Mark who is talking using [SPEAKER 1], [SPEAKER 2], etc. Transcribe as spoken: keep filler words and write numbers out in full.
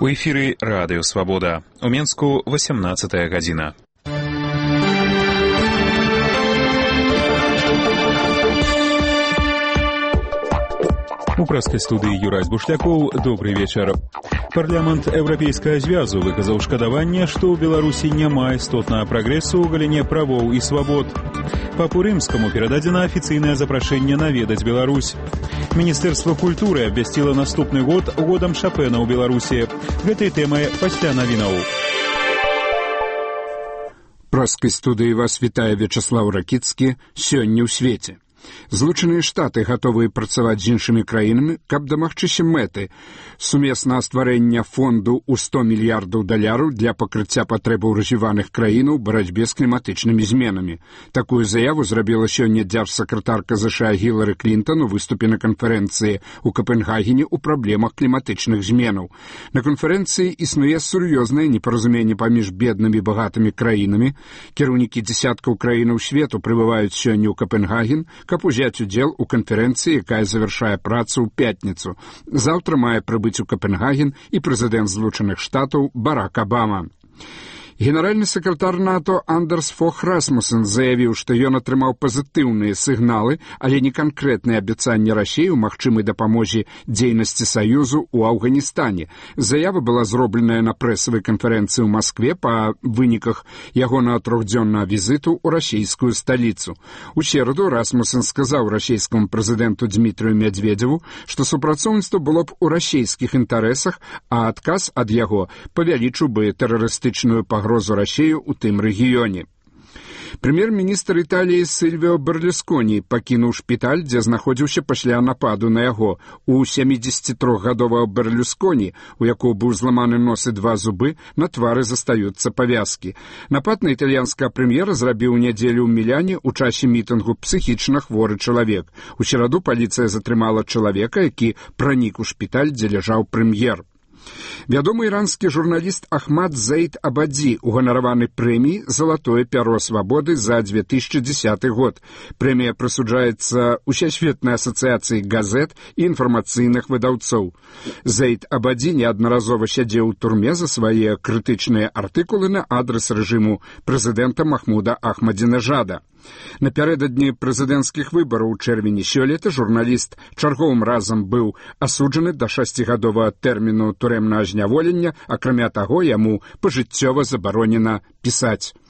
[SPEAKER 1] У эфіры Радыё Свабода. У Менску восемнадцатая гадзіна. У праскай студыі Юрась Бушлякоў. Добрый вечар. Парламент Еўрапейскага звязу выказаў шкадаванне, што ў Беларусі няма істотнага прагрэсу ў галіне правоў і свабод. Папу Рымскаму перададзена афіцыйнае запрашэнне наведаць Беларусь. Міністэрства культуры абвясціла наступны год годам Шапена ў Беларусі. Гэтай тэмай пасля навінаў.
[SPEAKER 2] Праскай студыі вас вітае Вячаслаў Ракіцкі. Сёння ў свеце. Злучаныя Штаты гатовыя працаваць з іншымі краінамі, каб дамагчыся мэты сумеснага стварэння фонду ў сто мільярдаў даляраў для пакрыцця патрэбаў развіваных краін у барацьбе з кліматычнымі зменамі. Такую заяву зрабіла сёння дзяржсакратарка ЗША Гілары Клінтон у выступе на канферэнцыі ў Капенгагене ў праблемах кліматычных зменаў. На канферэнцыі існуе сур'ёзнае непаразуменне паміж беднымі і багатымі краінамі. Кіраўнікі дзесяткаў краінаў свету прыбываюць сёння ў Капенгаген, каб узяць удзел у канферэнцыі, якая завяршае працу ў пятніцу. Заўтра мае прыбыць у Капенгаген і прэзідэнт Злучаных Штатаў Барак Абама. Генеральны сакратар НАТО Андерс Фох Расмусен заявіў, што ён атрымаў пазітыўныя сігналы, але не канкрэтныя абяцанні Расіі ў магчымай дапамозе дзейнасці Саюзу ў Афганістане. Заява была зробленая на прэсавай канферэнцыі ў Маскве па выніках ягонага трохдзённага візіту ў расійскую сталіцу. У сераду Расмусен сказаў расійскаму прэзідэнту Дмітрыю Мядзведзеву, што супрацоўніцтва было б у расійскіх інтарэсах, а адказ ад яго павялічыў бы тэрарыстычную пагрозу Расію ў тым рэгіёне. Прэм'ер-міністр Італіі Сільвіо Берлусконі пакінуў шпіталь, дзе знаходзіўся пасля нападу на яго. У сямідзесяцітрохгадовага Берлусконі, у якого быў зламаны нос і два зубы, на твары застаюцца павязкі. Напад на італьянскага прэм'ера зрабіў у нядзелю ў Міляне ў часе мітынгу псіхічна хворы чалавек. У сераду паліцыя затрымала чалавека, які пранік у шпіталь, дзе ляжаў прэм'ер. Вядомы іранскі журналіст Ахмад Зейд Абадзі уганараваны прэміяй «Залатое пяро свабоды» за две тысячи дзесяты год. Прэмія прысуджаецца Усесветнай асацыяцыі газет і інфармацыйных выдаўцоў. Зейд Абадзі неаднаразова сядзеў у турме за свае крытычныя артыкулы на адрас рэжыму прэзідэнта Махмуда Ахмадзінежада. Напярэдадні прэзідэнцкіх выбараў у чэрвені сёлета журналіст чарговым разам быў асуджаны да шасцігадовага тэрміну турэмнага зняволення, акрамя таго, яму пажыццёва забаронена пісаць.